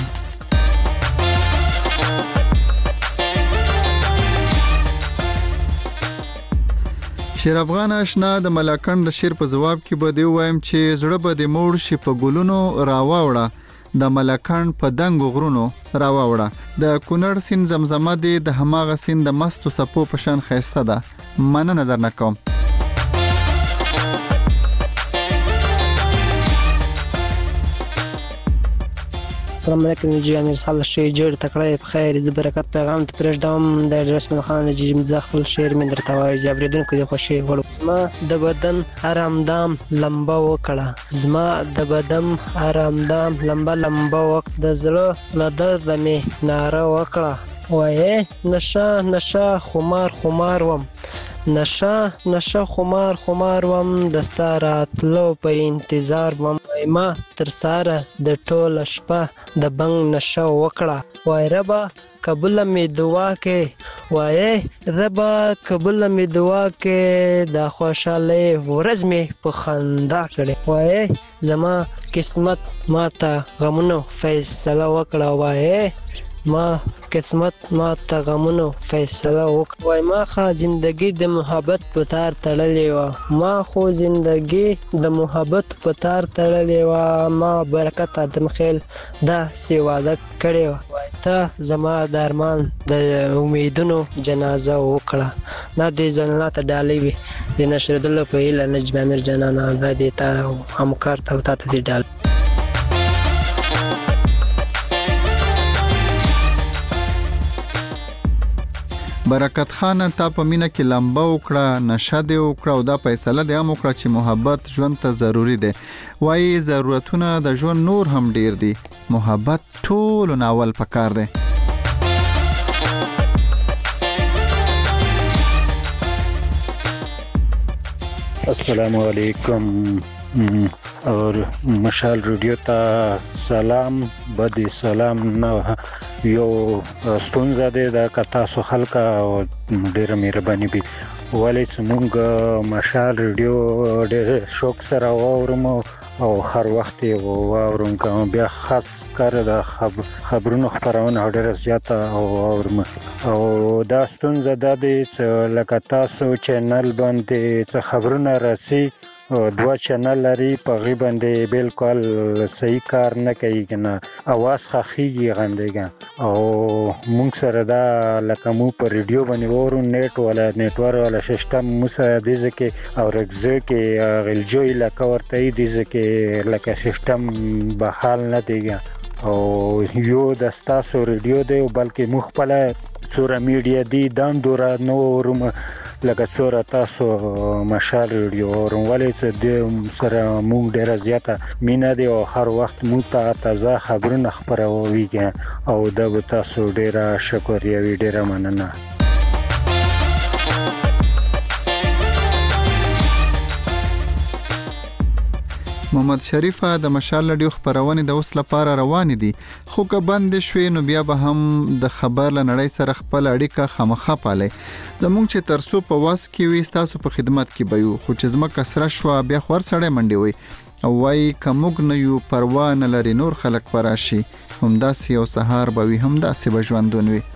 شیر افغان آشنا د ملاکنډ شیر په جواب کې به دی وایم چې زړه به د موړ شي په ګلونو راواوړه د ملاکنډ په دنګ غرونو راواوړه د کونړ سین زمزمه دی د هماغه سین د مستو سپو په شان خيسته ده مننه درنه کوم. السلام علیکم جی امیر صاحب شي جوړ تکړه په خیر ز برکت پیغام ته پرېږدم د رسول خان جی مزه خپل شعر مې درته وایي جبریدونکو د خوشي وړو زما د بدن آرامدام لمبا وکړه زما د بدن آرامدام لمبا لمبا وکړه د زړه له درد مې ناره وکړه وایې نشه نشه خمار خمار وم نشه نشه خمار خمار وم دستا راتلو په انتظار وم ما تر ساره د ټول شپه د بنګ نشه وکړه وای ربا قبول می دعا کې وای ربا قبول می دعا کې د خوشاله ورځ می په خندا کړي وای زما قسمت ماته غمونو فیصله وکړه وای ما قسمت ما ته غمونو فیصله وکړه وای ما خو زندگی د محبت په تار تړلې و ما خو زندگی د محبت په تار تړلې و ما برکت ادم خیل دا سی وعده کړې و ته زما د ارمان د امیدونو جنازه وکړه نه دې جنت ډالې وي د نشر دل په اله نجم امیر جنانا د دې ته همکار ته ته دې ډال. برکت خان تا په مینا کې لمبا وکړه نشه دی وکړه او دا فیصله دی هم وکړه چې محبت ژوند ته ضروری دی وایي ضرورتونه د ژوند نور هم ډیر دي محبت ټول ناول پکار دی. السلام علیکم और مشال ریډیو ته سلام بدی سلام نو یو ستونزه ده د کتا سو خلک او ډیره مهرباني بي ولې څنګه مشال ریډیو ډېر شوق سره اورم او هر وخت یې واورم کوم بیا خاص کار د خبرونو خبرونه ډېره زیاته او اورم او دا ستونزه ده چې لکه تاسو چینل باندې څه خبرونه راسي دوه چینل لري په غي باندې بالکل صحیح کار نه کوي کنه اواز خخيږي غندېګا او مونږ سره دا لکه مو په ریډیو باندې ورو نیټ ولا نیټورک ولا سیستم مو سره د ځکه او رګزه کې غلجوي لکه ورته دي ځکه لکه سیستم به حال نه دیګا او یو د تاسو ریډیو دی بلکې مخبله سوره میډیا دی دام دورا نو ورم لکه څوره تاسو مشال ریډیو ورولې چې د سره مونږ ډیره زیاته مینه دی او هر وخت مو ته تازه خبرونه خبروي او د تاسو ډیره شکریا وی ډیره مننه. محمد شریفه د مشال لډیو خبرونه د اوس لپاره روان دي خو که بند شوي نو بیا به هم د خبر لنړۍ سره خپل اړیکه خامخا پالي زمونږ چې ترسو په واس کې وي تاسو په خدمت کې بيو خو چې زما کسره شو بیا خور سړی منډي وي او وايي کومګ نه یو پروا نه لري نور خلک پراشي همدا سی او سهار به وي همدا سی بجوندون وي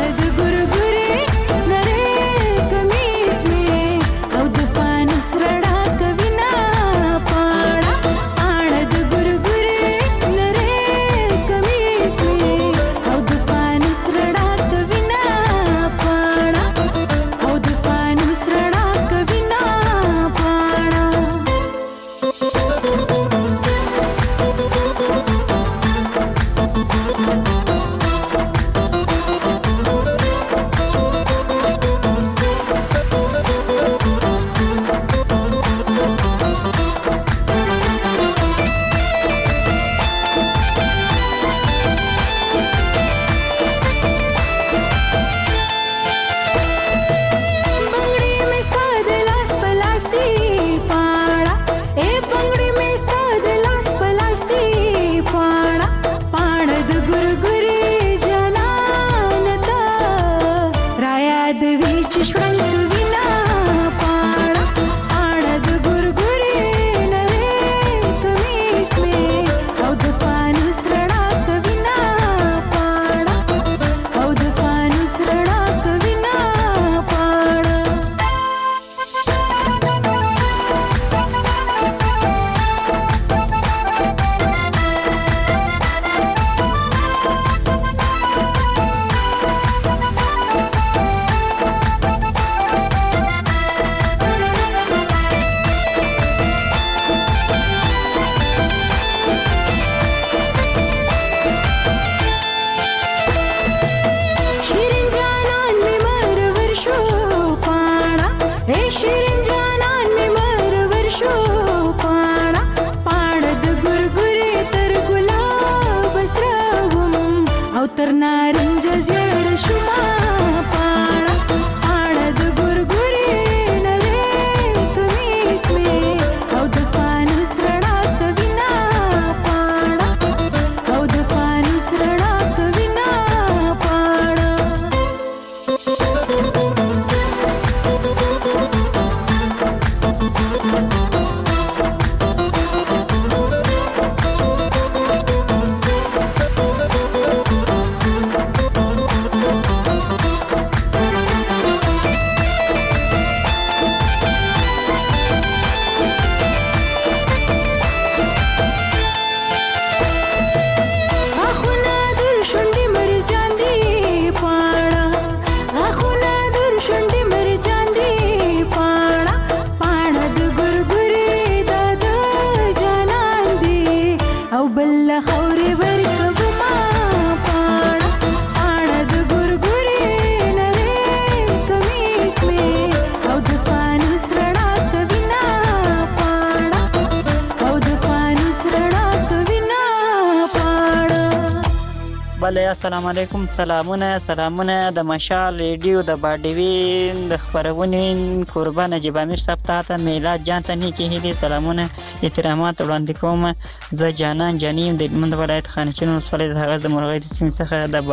السلام علیکم سلامونه سلامونه د مشال ریډیو د باډیوین د خبرونې قربان نجیب امیر صاحب ته میلاد جان ته نیکی هلي سلامونه احترامات وړاندې کوم زه جانان جنیم د هلمند ولایت خانشین ولسوالۍ د هغه د مرغۍ د سیمې څخه د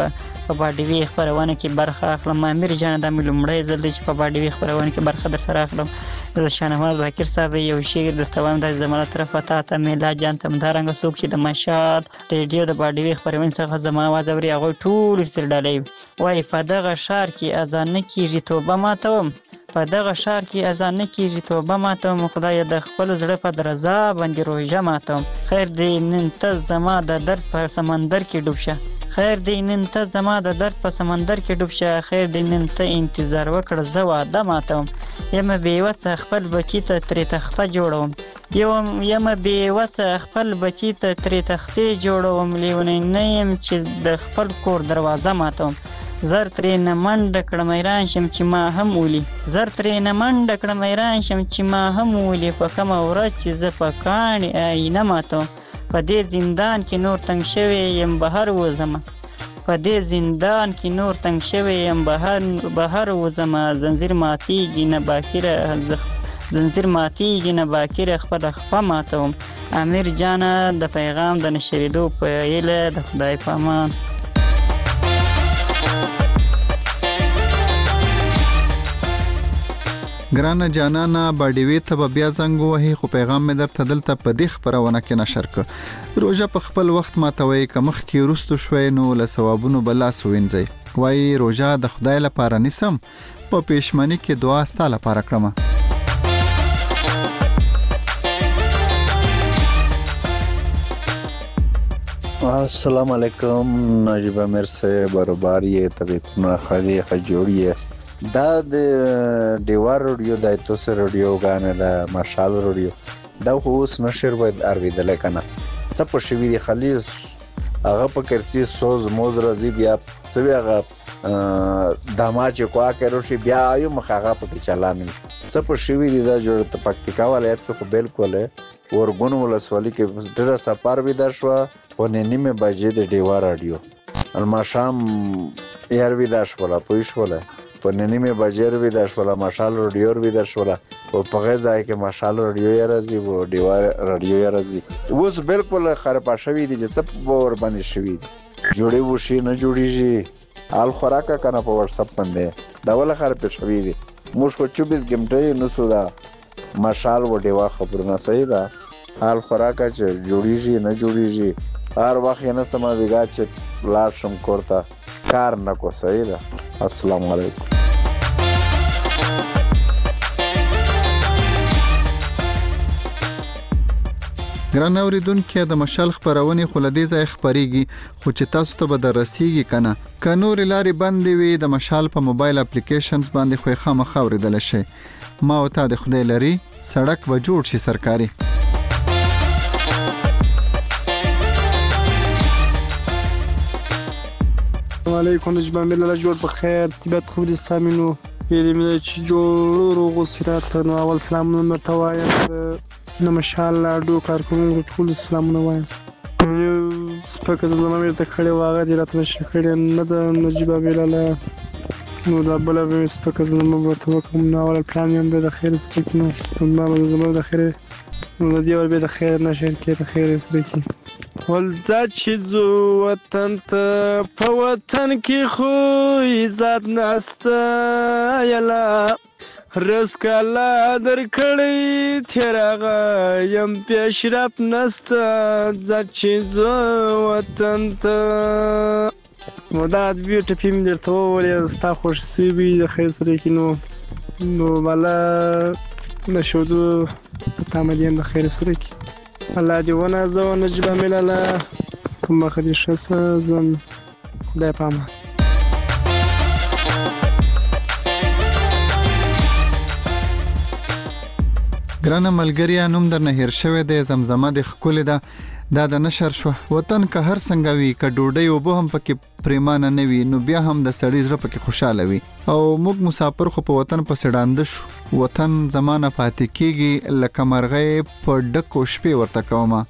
په باډیوي خپرونه کې برخه اخلم. امیر جان دا مې لومړی ځل دی چې په باډیوي خپرونه کې برخه در سره اخلم. د شاهنواز باقر صاحب یو شعر درته وایم، دا زما له طرفه تا ته میلاد جان ته همدارنګه څوک چې د مشال ریډیو د باډیوي خپرونې څخه زما اواز اوري هغوی ټول ستر ډالۍ وایي په دغه ښار کې اذان نه کېږي توبه ماتوم، په دغه ښار کې اذان نه کېږي توبه ماتوم، خدایه د خپل زړه په درزا باندې روژه ماتوم. خیر دی نن ته زما د درد په سمندر کې ډوب شه، خیر دی نن ته زما د درد په سمندر کې ډوب شه، خیر دی نن ته انتظار وکړه زه واده ماتوم. یمه بېوسه خپل بچي ته ترې تخته جوړوم، یمه بېوسه خپل بچي ته ترې تختې جوړوم، لیونی نه یم چې د خپل کور دروازه ماتوم. زر ترې نه منډه کړم حیران شم چې ما هم ولي، زر ترې نه منډه کړم حیران شم چې ما هم ولي، په کومه ورځ چې زه په کاڼي آینه ماتوم. په دې زندان کې نور تنګ شوی یم بهر وځمه، په دې زندان کې نور تنګ شوی یم بهر بهر وځمه، زنځیر ماتیږي نه باکره زنځیر ماتیږي نه باکره خپله خپه ماتوم. امیر جانه د پیغام د نشرېدو په هیله د خدای په امان. ګرانه جانانه باډیوي ته به بیا زنګ ووهي، خو پیغام مې درته دلته په دې خپرونه کې نشر کړ. روژه په خپل وخت ماتوئ، که مخکې وروستو شوئ نو له ثوابونو به لاس ووینځئ. وایي روژه د خدای لپاره نیسم، په پېشمني کې دعا ستا لپاره کړمه. السلام علیکم نجیب امیر صاحب، برابر یې طبیعتونه خدي ښه جوړ. دا د ډیوار رادیو د ایتوس رادیو غانه د مشال رادیو دا خو اوس نشر باید ارویدل کنه څه په شوی دی خلیص هغه په کرچی سوز موز راځي بیا سوي هغه دما چې کوه کړو شي بیا یو مخه په چلان څه په شوی دی دا جوړ ته پکتیکا ولایت کې بالکل ورګون ولسوالۍ کې ډېر سفر به در شو په نیمه بجې د ډیوار رادیو المشام یار وی داش ولا پوښ ولا په نیمه بجې وی داش ولا مشال رادیو وی داش ولا او په غځای کې مشال رادیو یې راځي او ډیوار رادیو یې راځي اوس بالکل خراب شوی دی چې څه ور باندې شوی جوړي وشي نه جوړیږي حال خوراکه کنه په واتس اپ باندې دا ول خراب شوی دی موږ خو چوبیس غنټې نو سودا مشال و ډیوا خبرونه صحیح ده حال خوراکه چې جوړیږي نه جوړیږي هر وخت نه سم ویګا چې لاړ شم کوړه کار نه کو صحیح ده السلام علیکم ګران اوریدونکو د مشال خبرونه خلدي ځای خبريږي خو چې تاسو ته به درسيږي کنه ک نور لاري باندې وي د مشال په موبایل اپلیکیشنز باندې خو خامخ اوریدل شي ما او ته د خدای لري سړک به جوړ شي سرکاري السلام علیکم نجیب امیر الله جوړ په خیر طبیعت خو دې سامینو یې مې چې جوړ روغ سرات نو اول سلام مرته وایم نو ماشاءالله ډو کارکونکو ټول سلامونه وایم سپکه زما مې ته کړي واغه دې راته نشه کړي نه د نجیب امیر الله نو دا بل به سپکه زما ورته کوم نو اول پلان یم د خیر سره نو ما به زما د خیر نو د دې ور به د خیر نشه کې د خیر سره کې ولزا چې زو وطن ته په وطن کې خو عزت نسته یلا رزق الله درکړی تیرغه یم پیشرف نسته ځا چې زو وطن ته نو دا د بیوټ فیم درته وولې ستا خوش سوي د خیر سره کې نو نو بالا نشودو تامدین د خیر سره کې الله دې ونه زو نجیب امیر الله کوم خدي شسه زم خدای پامه ګرانه ملګریا نوم در نه هیر شوی د زمزمه د خکول ده دا د نشر شو وطن که هر څنګه وي که ډوډۍ او به هم پکې پریمانه نه وي نو بیا هم د سړی زړه پکې خوشاله وي او موږ مسافر خو په وطن پسې ډانده شو وطن زمانه پاتې کېږي لکه مرغۍ په ډکو شپې ورته کومه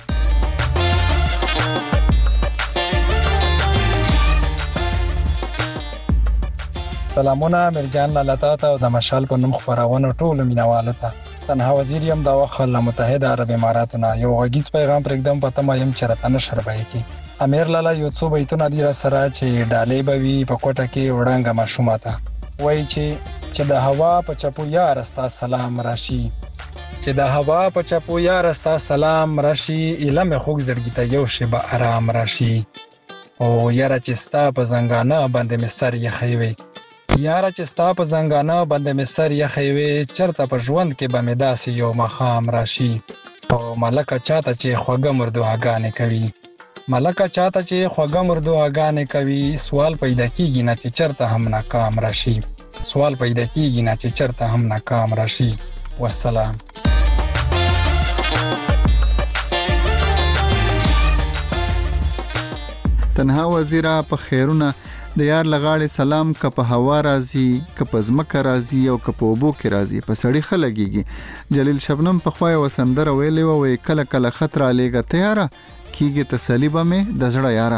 سلامونه مرجان لاله ته او د مشال په نوم خبرونه ټول مینوالو ته تنها وزیر یم د وخت له متحده عرب اماراتنا یو غږیز پیغام پرېږدم په تمه يم چې راته نشر به کی امیر لالا یو څو بیتونه دي را سره چې ډالۍ به وي په کوټه کې وړانګه ماشومه ته وایي چې چې د هوا په چپو یار ستا سلام راشي چې د هوا په چپو یار ستا سلام راشي ایله مې خوږ زړګي ته یو شیبه آرام راشي او یاره چې ستا په زنګانه باندې مې سر یخی وي یاره چې ستا په زنګانه باندې مې سر یخی وي چرته په ژوند کې به مې داسې یو ماښام راشي او ملکه چاته چې خوږه مردوهګانې کوي ملکه چاته چې خوږه مردوهګانې کوي سوال پیدا کیږي نه چې چرته هم ناکام راشي سوال پیدا کیږي نه چې چرته هم ناکام راشي والسلام. تنها وزیره په خیرونه د یار لغاړې سلام که په هوا راځي که په ځمکه راځي او که په اوبو کې راځي په سړی ښه لګېږي. جلیل شبنم پخوا یوه سندره ویلې وه وایي کله کله خط رالیږه ته یاره کیږي تسلي به مې د زړه یاره.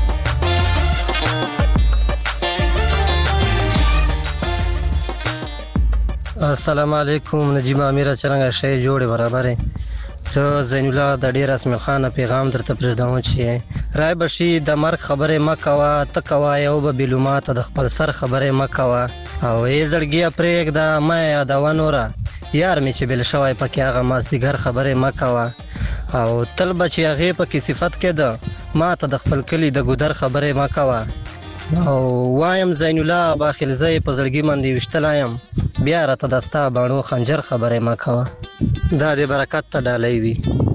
السلام علیکم نجیب امیره څرنګه شی جوړې برابرې زه زین الله د ډیر اسمل خان پیغام درته پرېږدم چې رای بشي د مرګ خبرې مه کوه ته کوه یو به بیلوما ته د خپل سر خبرې مه کوه او ای زړګیه پرېږده مه یادوه نوره یار مې چې بیل شوی پکې هغه مازدیګر خبرې مه کوه او تل به چې هغې پکې صفت کېده ما ته د خپل کلي د ګودر خبرې مه کوه او وایم زین الله باخلزی په زړګي باندې ویشتلی یم بیا راته د ستا باڼو خنجر خبرې مه کوه دا د برکت ته ډالۍ وي.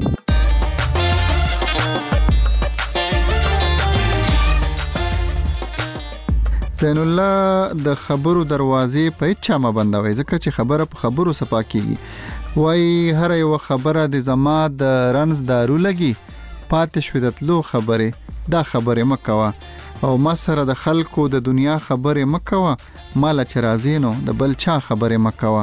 زین الله د خبرو دروازې په هیڅ چا مه بندوئ ځکه چې خبره په خبرو صفا کیږي. وایي هره یوه خبره د زما د رنځ دارو لګي پاتې شوې د تلو خبرې دا خبرې مه کوه او ما سره د خلکو د دنیا خبرې مه کوه ماله چې راځې نو د بل چا خبرې مه کوه.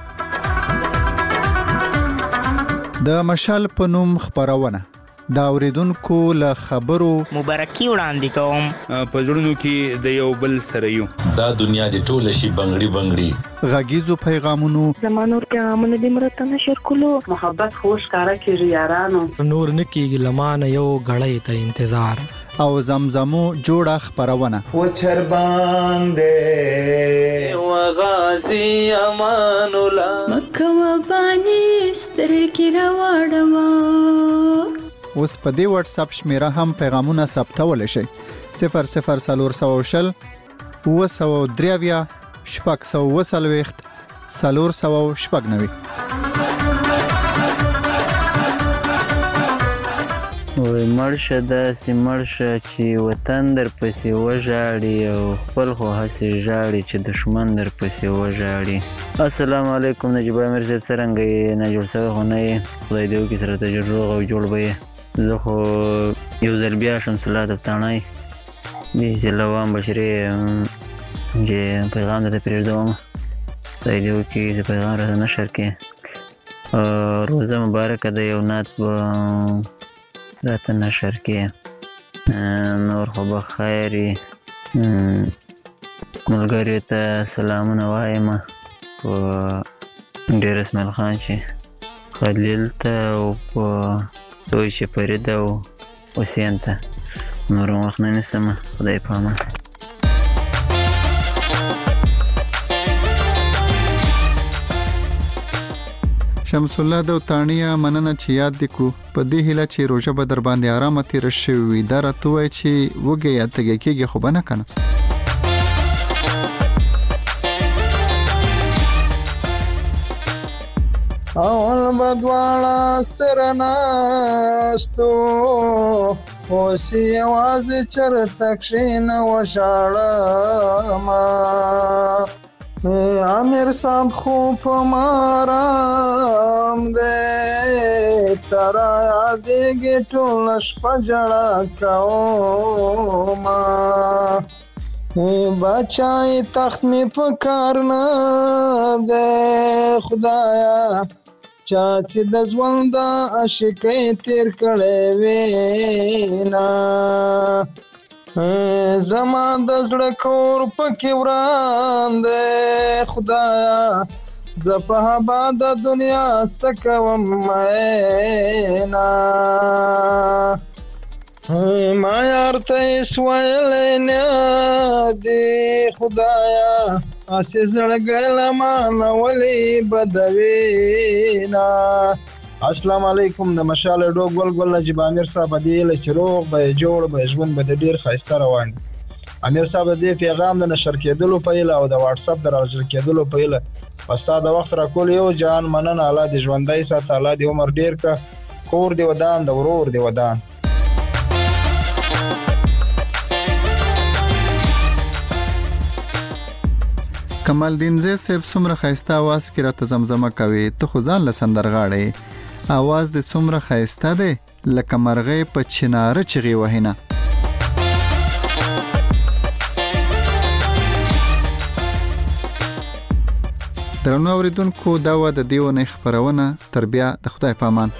د مشال په نوم خپرونه دا اوریدونکو له خبرو مبارکي وړاندې کوم په زړونو کې د یو بل سره یو دا دنیا د ټول شي بنگړي بنگړي غږیزو پیغامونو زمانور پیغامونه د مرته نشر کولو محبت خوش کارا کیږي یارانو نور نکیږي لمانه یو غړې ته انتظار او زمزمو جوړه خپرونه و چربان دې و غازی امان الله مکه و بانی سترګې راوړم. اوس په دې واتس اپ شمیره هم پیغامونه ثبتول شي صفر صفر څلور سوه شل اوه سوه درې اویا شپږ سوه اوه څلوېښت څلور سوه شپږ نوي. وای مرشه داسې مرشه چې وطن در پسې وژاړي او خپل خو هسې ژاړي چې دښمن در پسې وژاړي. السلام علیکم نجیب امیر صاحب څرنګه یې ناجوړ سوی خو نه یې خدای دې وکړي سره ته روغ او جوړ به یې. زه خو یو ځل بیا شمس الله دفتاڼی بحث لوام بشري چې پیغام درته پرېږدوم خدای دې وکړي چې پیغام راته نشر کړي. روزه مبارکه ده یو نعت به راته نشر کې نور خو به خیر وي. ملګریو ته سلامونه وایم په ډېر اسماعیل خان چې خلیل ته او په دوی چې فرید او حسین ته نور وخت نه نیسم خدای په امان. شمس الله دوتانیه مننه چې یاد دې کړو په دې هیله چې روژه به در باندې آرامه تېره شوې وي دا راته ووایه چې وږی یا تږی کېږي خو به نه که نه. اول به دواړه سره ناستو اوس یوازې چرته کښېنه وژاړمه امیر صاحب خو په مارام دی ترا یادېږي ټوله شپه ژړا کومه بچای تخت مې په کار نه دی خدایا چا چې د ژوند د عاشقۍ تېر کړی وینا زما د زړه کور پکې وران دی خدایا زه په هبا د دنیا څه کوم مینا ما یار ته سویل نه دی خدایا اسی زړګل ما نولې بدوینا. السلام علیکم. د مشال ډوګ ګل ګل نجیب امیر صاحب دی له چروغ به جوړ به ژوند به ډیر خاسته روان. امیر صاحب دې پیغام د نشر کېدلو په اله او د واتس اپ د راځل کېدلو په اله پستا د وخت را کول یو جان مننه الله دې ژوندۍ سات الله دې عمر ډیر کا کور دې ودان د ورور دې ودان. کمال دین زه سیب سمره خایسته आवाज کې راته زمزمه کوي ته خو ځان لسندرغاړې आवाज د سمره خایسته ده لکه مرغې په چناره چغي وهنه. درنو اوریدونکو دا و د دیونه خبرونه تر بیا د خدای پامان.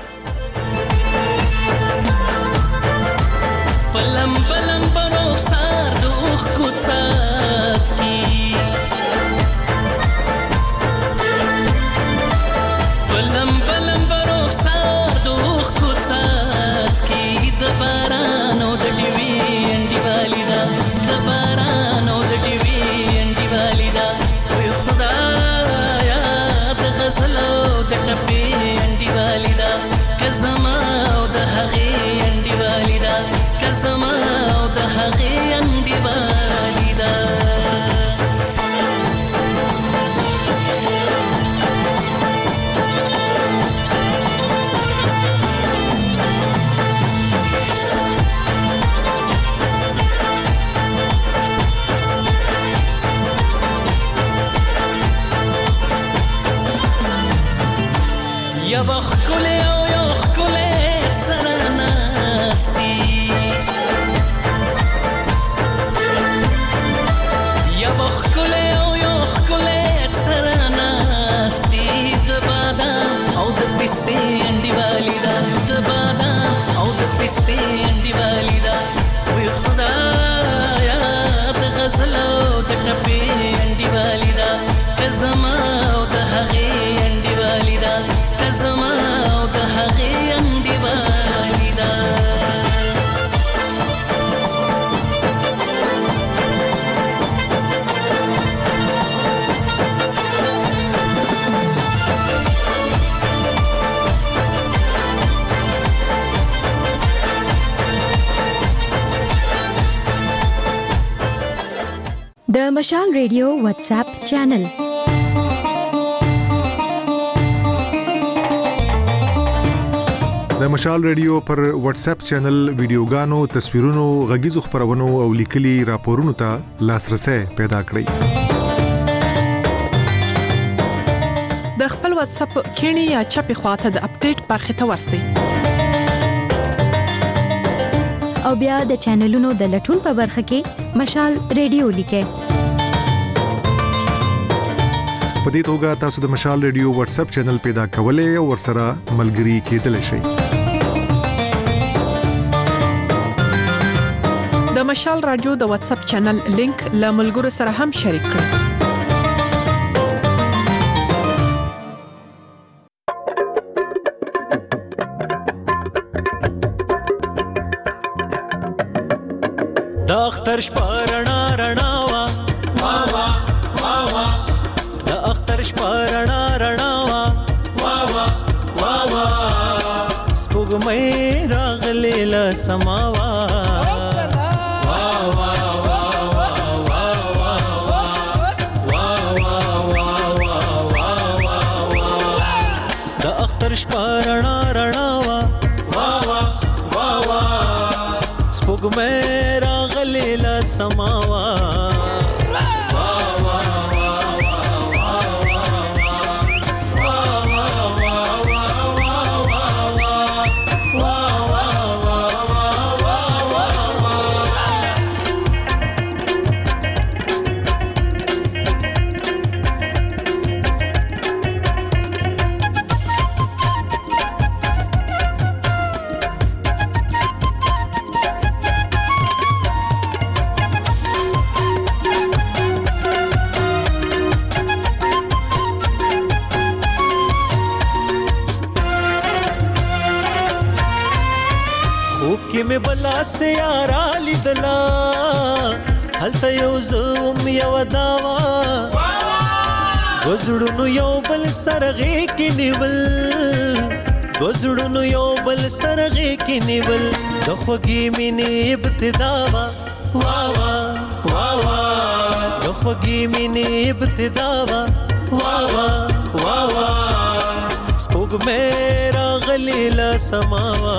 پلم پلم پرو سار دوخ کوڅاس کی پلم پلم پرو سار دوخ کوڅاس کی د بارانو د ټیوی انډی والیدا د بارانو د ټیوی انډی والیدا وي خدایا د غزلو د ټپی انډی والیدا کزما او د هغه انډی والیدا کزما او د هغه انډی والیدا. یا بخکله او یا خکله سرناستی یا بخکله او یا خکله سرناستی د بادام او د پستی انډی والیدا د بادام او د پستی انډی والیدا وي خدایا د غزلو د ټپی انډی والیدا کزما او د هغه انډی والیدا کزما او د هغه انډی والیدا. د مشال ریډیو واتس اپ چینل د مشال ریډیو پر واتس اپ چینل ویډیوګانو، تصویرونو، غږیزو خبرونو او لیکلي راپورونو ته لاسرسي پیدا کړئ. د خپل واتس اپ کینی یا چپی خواته د اپډیټ برخه ته ورسئ او بیا د چینلونو د لټون په برخه کې مشال ریډیو لیکئ. په دې توګه تاسو د مشال ریډیو واتس اپ چینل پیدا کولای او ورسره ملګري کېدلی شئ. د مشال رادیو د واتس اپ چینل لینک له ملګرو سره هم شریک کړئ. د اختر شپه رڼا رڼا وا وا وا وا وا د اختر شپه رڼا رڼا وا وا وا وا وا سپوږمۍ راغلې له سما وا وا وا وا وا وا وا وا وا د اختر شپه رڼا رڼا وا وا وا وا وا سپوږمۍ لا سماوا مې بلا سیارا لیدلا هلته یو زوم یو داوا وزړونو یو بل سرغې کې نیول وزړونو یو بل سرغې کې نیول د خوږې مینې ابتدا وا وا وا وا وا د خوږې مینې ابتدا وا وا وا وا وا سپوږمۍ راغلې له سماوا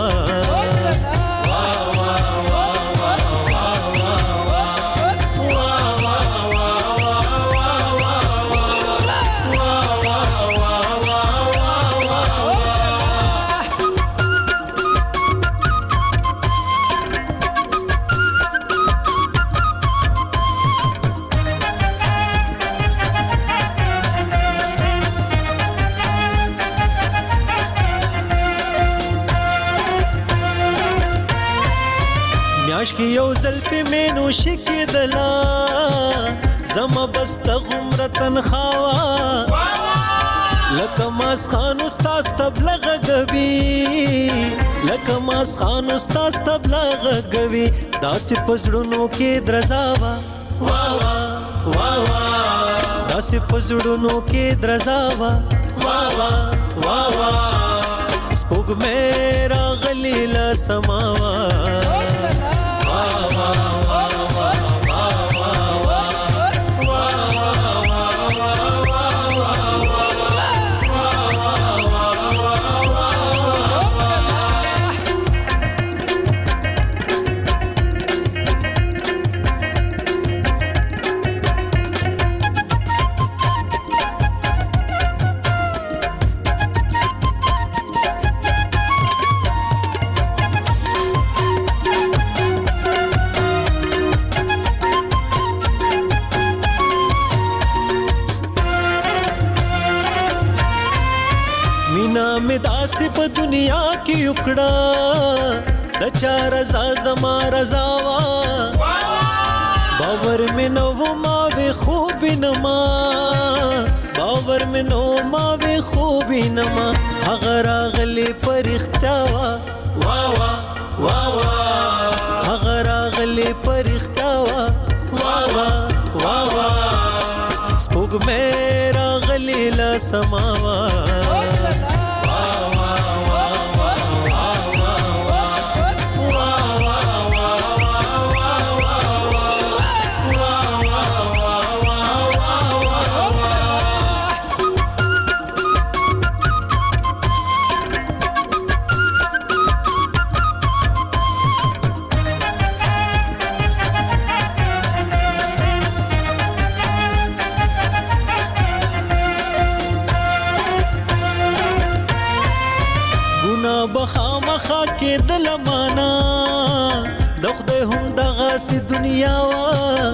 میاش کې یو ځل په مینو شکیدلا زما بست غمره تنخوا لکه ماس خان استاد تبلغ غوي لکه ماس خان استاد تبلغ غوي داسې پزړونو کې درزاوا وا وا وا وا داسې پزړونو کې درزاوا وا وا وا وا سپوږمۍ راغلې له سماوا داسې په دنیا کې وکړه د چا رضا زما رضا وا باور مې نو ما به خوب نما باور مې نو ما به خوب نما هغه راغلی پرختیا وا وا وا وا وا هغه راغلی پرختیا وا وا وا وا وا سپوږمۍ راغلی له سماوا بخامخا کې د لمانا د خدای هم دغه سي دنیا وا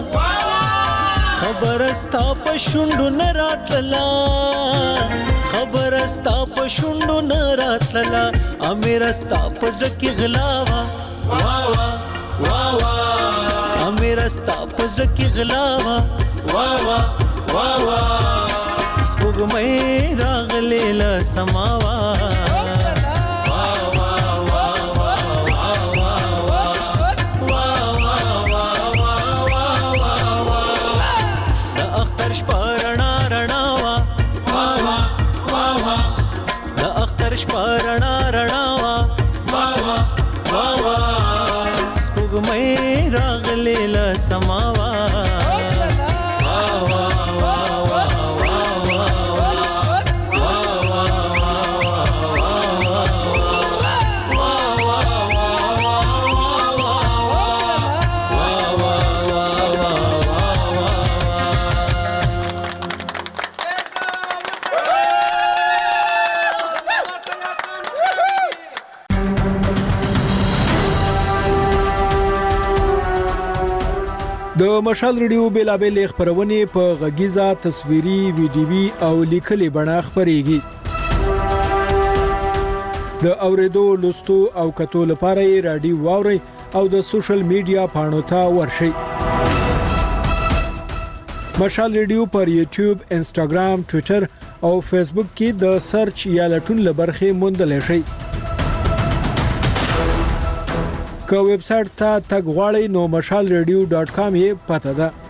خبر استا په شونډو نه راتلا خبر استا په شونډو نه راتلا امیر استا په زړه کې غلا وا وا وا وا وا امیر استا په زړه کې غلا وا وا وا وا وا سپوږمۍ راغلې له سماوا شپارنا رڼا وا وا وا وا وا سپوږمۍ راغلې له سماوا د مشال ریډیو بیلابل خبرونه په غږیزه تصویري ویډیوي او لیکلي بڼه خبريږي د اوریدو لوستو او کتو لپاره رادیو واوري او د سوشل میډیا پاڼو ته ورشي مشال ریډیو پر یوټیوب انسټاګرام ټوئیټر او فیسبوک کې د سرچ یا لټون لبرخه موندل شي که ویب سټ ته تګ غواړئ نو مشال ریډیو ډاٹ کام یې پته ده.